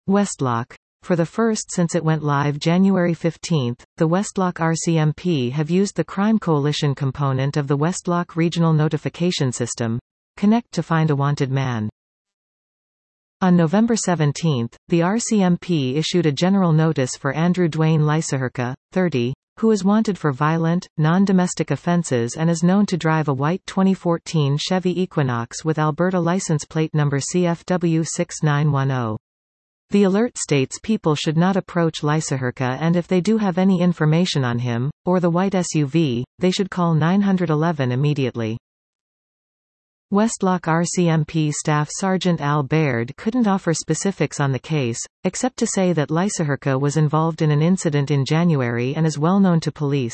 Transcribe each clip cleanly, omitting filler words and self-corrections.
Westlock. For the first since it went live January 15, the Westlock RCMP have used the Crime Coalition component of the Westlock Regional Notification System, Connect, to find a wanted man. On November 17, the RCMP issued a general notice for Andrew Dwayne Lysaherka, 30, who is wanted for violent, non-domestic offenses and is known to drive a white 2014 Chevy Equinox with Alberta license plate number CFW 6910. The alert states people should not approach Lysaherka, and if they do have any information on him, or the white SUV, they should call 911 immediately. Westlock RCMP Staff Sergeant Al Baird couldn't offer specifics on the case, except to say that Lysaherka was involved in an incident in January and is well known to police.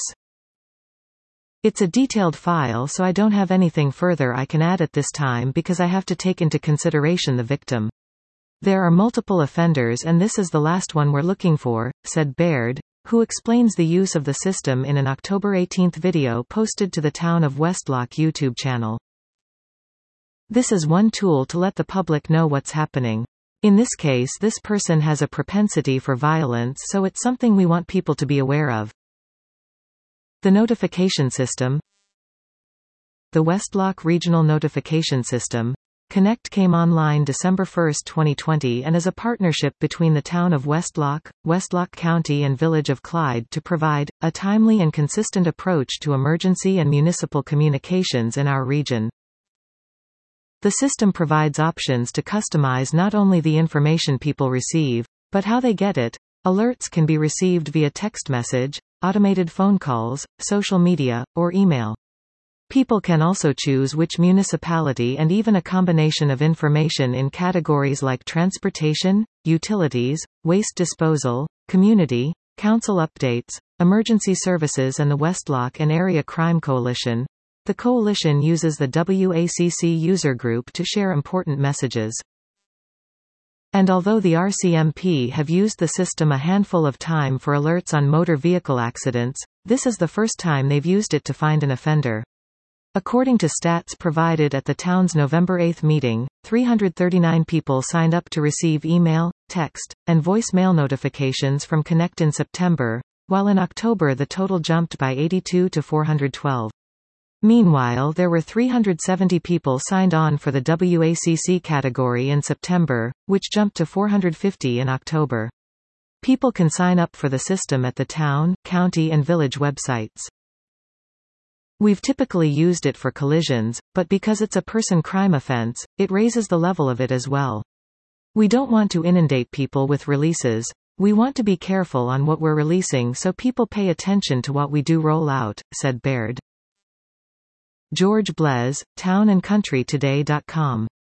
It's a detailed file, so I don't have anything further I can add at this time because I have to take into consideration the victim. There are multiple offenders and this is the last one we're looking for, said Baird, who explains the use of the system in an October 18 video posted to the Town of Westlock YouTube channel. This is one tool to let the public know what's happening. In this case, this person has a propensity for violence, so it's something we want people to be aware of. The notification system. The Westlock Regional Notification System, Connect, came online December 1, 2020 and is a partnership between the Town of Westlock, Westlock County and Village of Clyde to provide a timely and consistent approach to emergency and municipal communications in our region. The system provides options to customize not only the information people receive, but how they get it. Alerts can be received via text message, automated phone calls, social media, or email. People can also choose which municipality and even a combination of information in categories like transportation, utilities, waste disposal, community, council updates, emergency services and the Westlock and Area Crime Coalition. The coalition uses the WACC user group to share important messages. And although the RCMP have used the system a handful of times for alerts on motor vehicle accidents, this is the first time they've used it to find an offender. According to stats provided at the town's November 8 meeting, 339 people signed up to receive email, text, and voicemail notifications from Connect in September, while in October the total jumped by 82 to 412. Meanwhile, there were 370 people signed on for the WACC category in September, which jumped to 450 in October. People can sign up for the system at the town, county and village websites. We've typically used it for collisions, but because it's a person crime offense, it raises the level of it as well. We don't want to inundate people with releases. We want to be careful on what we're releasing so people pay attention to what we do roll out, said Baird. George Blez, townandcountrytoday.com